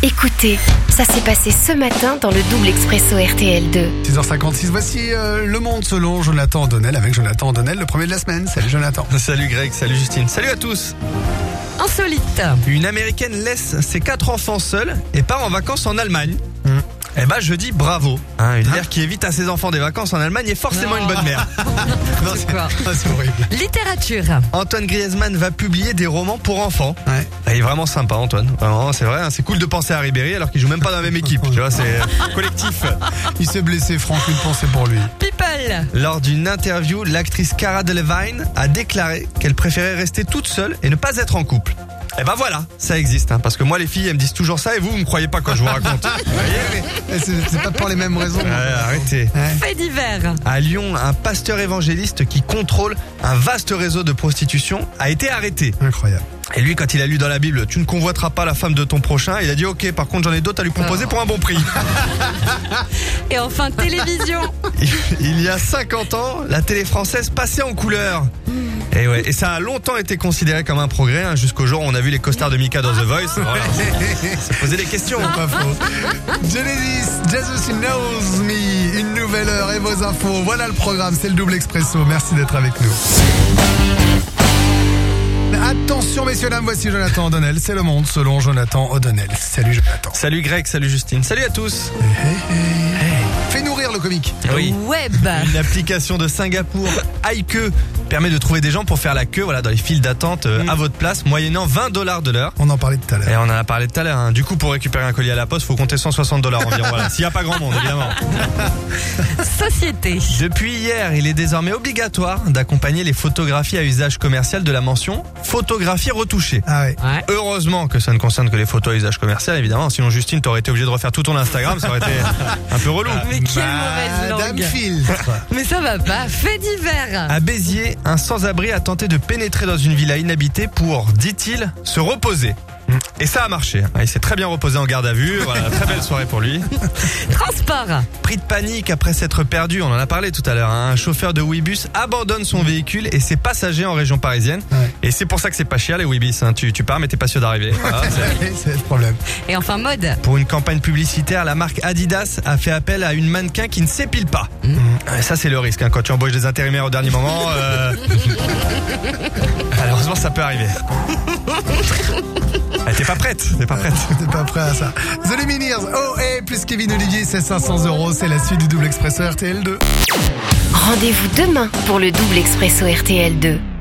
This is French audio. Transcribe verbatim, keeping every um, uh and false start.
Écoutez, ça s'est passé ce matin dans le double expresso R T L deux. six heures cinquante-six, voici euh, Le Monde selon Jonathan Andonel avec Jonathan Andonel, le premier de la semaine. Salut Jonathan. Salut Greg, salut Justine, salut à tous. Insolite. Une Américaine laisse ses quatre enfants seuls et part en vacances en Allemagne. Mmh. Eh ben je dis bravo. Hein, une mère qui évite à ses enfants des vacances en Allemagne est forcément Non. une bonne mère. Non, c'est quoi C'est horrible. Littérature. Antoine Griezmann va publier des romans pour enfants. Ouais. Il est vraiment sympa Antoine. Vraiment, c'est vrai, hein, c'est cool de penser à Ribéry alors qu'il joue même pas dans la même équipe. Tu vois, c'est collectif. Il s'est blessé, Franck, une pensée pour lui. People. Lors d'une interview, l'actrice Cara Delevingne a déclaré qu'elle préférait rester toute seule et ne pas être en couple. Eh ben voilà, ça existe, hein, parce que moi les filles elles me disent toujours ça et vous, vous me croyez pas quand je vous raconte. Vous voyez, mais c'est, c'est pas pour les mêmes raisons. mais... Ouais, arrêtez. Ouais. Fait divers. À Lyon, un pasteur évangéliste qui contrôle un vaste réseau de prostitution a été arrêté. Incroyable. Et lui, quand il a lu dans la Bible, tu ne convoiteras pas la femme de ton prochain, il a dit ok, par contre j'en ai d'autres à lui proposer pour un bon prix. Et enfin, télévision. Il y a cinquante ans, la télé française passait en couleur. Et ouais, et ça a longtemps été considéré comme un progrès, hein, jusqu'au jour où on a vu les costards de Mika dans The Voice. Voilà. Ça posait des questions. Pas faux. Genesis, Jesus Knows Me, une nouvelle heure et vos infos. Voilà le programme, c'est le double expresso. Merci d'être avec nous. Attention messieurs dames, voici Jonathan O'Donnell, c'est Le Monde selon Jonathan O'Donnell. Salut Jonathan. Salut Greg, salut Justine, salut à tous. Hey, hey, hey. Fais nourrir le comique. Oui. Web. Une application de Singapour, iQue, permet de trouver des gens pour faire la queue, voilà, dans les files d'attente euh, Mm. à votre place, moyennant vingt dollars de l'heure. On en parlait tout à l'heure. Et on en a parlé tout à l'heure, hein. Du coup, pour récupérer un colis à la poste, faut compter cent soixante dollars environ, voilà. S'il n'y a pas grand monde, évidemment. Société. Depuis hier, il est désormais obligatoire d'accompagner les photographies à usage commercial de la mention photographie retouchée. Ah ouais. Ouais. Heureusement que ça ne concerne que les photos à usage commercial, évidemment. Sinon, Justine, t'aurais été obligé de refaire tout ton Instagram, ça aurait été un peu relou. Mais quelle mauvaise Madame langue. Filtre. Mais ça va pas. Fait divers. À Béziers, un sans-abri a tenté de pénétrer dans une villa inhabitée pour, dit-il, se reposer. Et ça a marché. Il s'est très bien reposé en garde à vue. Voilà, très belle soirée pour lui. Transport. Pris de panique après s'être perdu, on en a parlé tout à l'heure, hein, un chauffeur de Ouibus abandonne son véhicule et ses passagers en région parisienne. Ouais. Et c'est pour ça que c'est pas cher les Ouibus. Hein. Tu, tu pars mais t'es pas sûr d'arriver. Voilà, c'est- C'est le problème. Et enfin, mode. Pour une campagne publicitaire, la marque Adidas a fait appel à une mannequin qui ne s'épile pas. Ouais, ça c'est le risque, hein, quand tu embauches des intérimaires au dernier moment. Euh... Malheureusement ça peut arriver. Ah, t'es pas prête, t'es pas prête. T'es pas prêt à ça. The Lumineers, oh et plus Kevin Olivier, c'est cinq cents euros. C'est la suite du double expresso R T L deux. Rendez-vous demain pour le double expresso R T L deux.